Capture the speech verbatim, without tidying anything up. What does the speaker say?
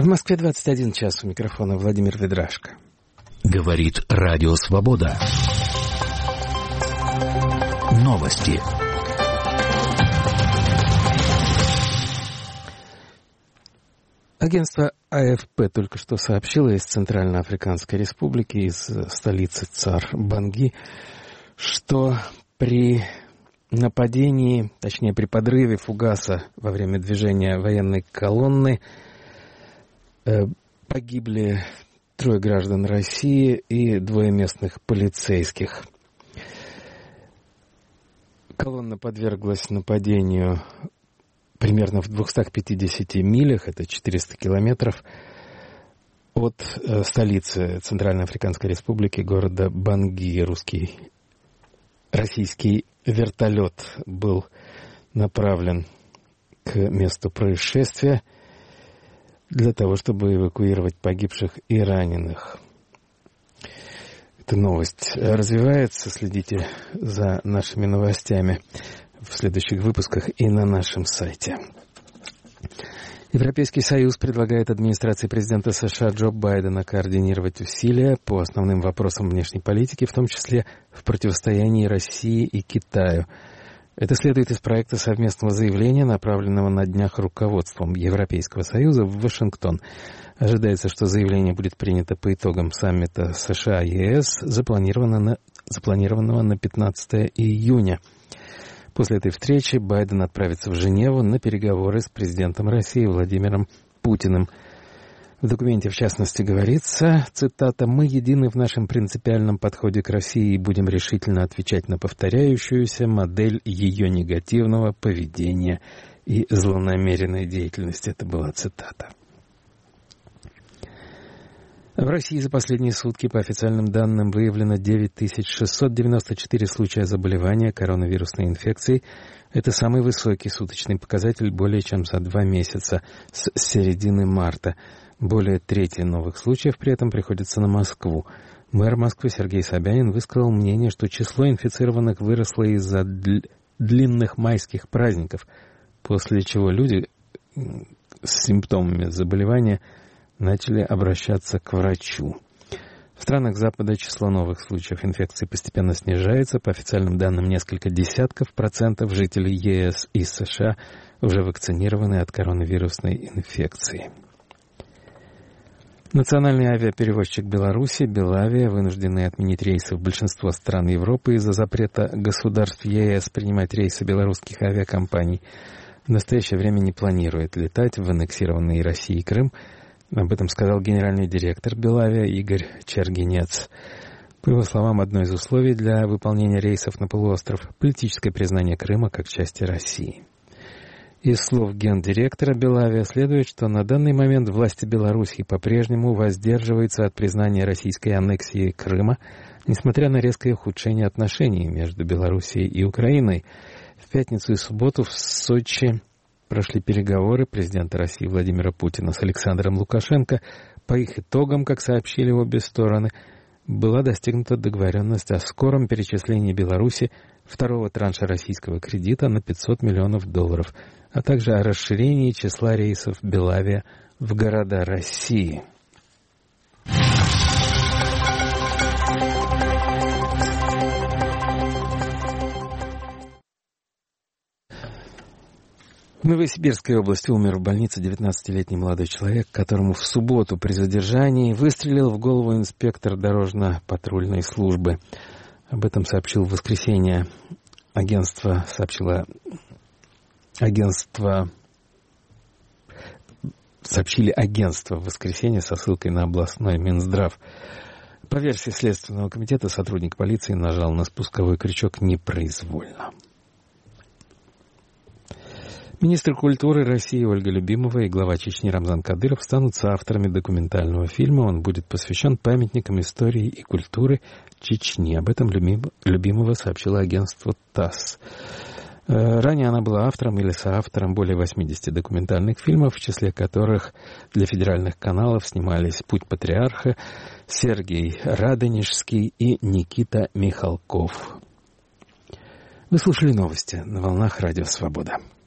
В Москве двадцать один час, у микрофона Владимир Ведрашко. Говорит Радио Свобода. Новости. Агентство АФП только что сообщило из Центральноафриканской Республики, из столицы Цар-Банги, что при нападении, точнее при подрыве фугаса во время движения военной колонны э, погибли трое граждан России и двое местных полицейских. Колонна подверглась нападению примерно в двухстах пятидесяти милях, это четыреста километров, от э, столицы Центральноафриканской Республики, города Банги. Русский, российский вертолет был направлен к месту происшествия для того, чтобы эвакуировать погибших и раненых. Эта новость развивается. Следите за нашими новостями в следующих выпусках и на нашем сайте. Европейский Союз предлагает администрации президента США Джо Байдена координировать усилия по основным вопросам внешней политики, в том числе в противостоянии России и Китаю. Это следует из проекта совместного заявления, направленного на днях руководством Европейского Союза в Вашингтон. Ожидается, что заявление будет принято по итогам саммита США-ЕС, запланированного на, запланированного на пятнадцатое июня. После этой встречи Байден отправится в Женеву на переговоры с президентом России Владимиром Путиным. В документе, в частности, говорится, цитата, «Мы едины в нашем принципиальном подходе к России и будем решительно отвечать на повторяющуюся модель ее негативного поведения и злонамеренной деятельности». Это была цитата. В России за последние сутки, по официальным данным, выявлено девять тысяч шестьсот девяносто четыре случая заболевания коронавирусной инфекцией. Это самый высокий суточный показатель более чем за два месяца с середины марта. Более трети новых случаев при этом приходится на Москву. Мэр Москвы Сергей Собянин высказал мнение, что число инфицированных выросло из-за дл- длинных майских праздников, после чего люди с симптомами заболевания начали обращаться к врачу. В странах Запада число новых случаев инфекции постепенно снижается. По официальным данным, несколько десятков процентов жителей ЕС и США уже вакцинированы от коронавирусной инфекции. Национальный авиаперевозчик Беларуси Белавия, вынуждены отменить рейсы в большинство стран Европы из-за запрета государств ЕС принимать рейсы белорусских авиакомпаний. В настоящее время не планирует летать в аннексированный Россией Крым. Об этом сказал генеральный директор Белавия Игорь Чергенец. По его словам, одно из условий для выполнения рейсов на полуостров – политическое признание Крыма как части России. Из слов гендиректора Белавия следует, что на данный момент власти Беларуси по-прежнему воздерживаются от признания российской аннексии Крыма, несмотря на резкое ухудшение отношений между Белоруссией и Украиной. В пятницу и субботу в Сочи прошли переговоры президента России Владимира Путина с Александром Лукашенко. По их итогам, как сообщили обе стороны, была достигнута договоренность о скором перечислении Беларуси второго транша российского кредита на пятьсот миллионов долларов, а также о расширении числа рейсов Белавия в города России. В Новосибирской области умер в больнице девятнадцатилетний молодой человек, которому в субботу при задержании выстрелил в голову инспектор дорожно-патрульной службы. Об этом сообщил в воскресенье агентство, сообщило агентство, сообщили агентство в воскресенье со ссылкой на областной Минздрав. По версии Следственного комитета, сотрудник полиции нажал на спусковой крючок непроизвольно. Министр культуры России Ольга Любимова и глава Чечни Рамзан Кадыров станут соавторами документального фильма. Он будет посвящен памятникам истории и культуры Чечни. Об этом Любимова сообщило агентство ТАСС. Ранее она была автором или соавтором более восьмидесяти документальных фильмов, в числе которых для федеральных каналов снимались «Путь патриарха», Сергей Радонежский и Никита Михалков. Вы слушали новости на волнах Радио Свобода.